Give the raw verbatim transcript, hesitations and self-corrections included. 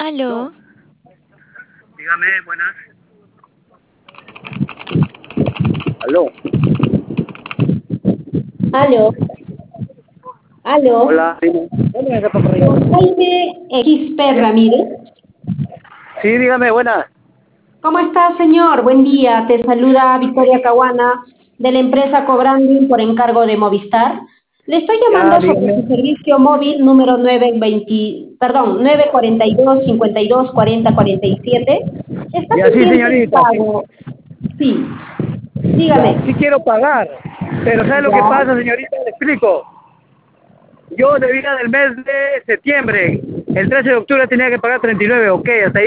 No. Aló, Dígame, buenas. Aló. Aló, aló, Hola. Dime. ¿Dónde me por allá? con Jaime X P Ramírez. Sí, dígame, buenas. ¿Cómo está, señor? Buen día. Te saluda Victoria Caguana de la empresa Cobranding por encargo de Movistar. Le estoy Ya, llamando sobre dígame. su servicio móvil número nueve veinte, perdón, nueve cuatro dos, cincuenta y dos, cuarenta, cuarenta y siete. ¿Está Ya, sí, pendiente de señorita. Sí, pago? Sí, ya, dígame. sí quiero pagar. Pero ¿sabe lo que Ya. pasa, señorita? Le explico. Yo debía del mes de septiembre. El trece de octubre tenía que pagar treinta y nueve, ok, hasta ahí.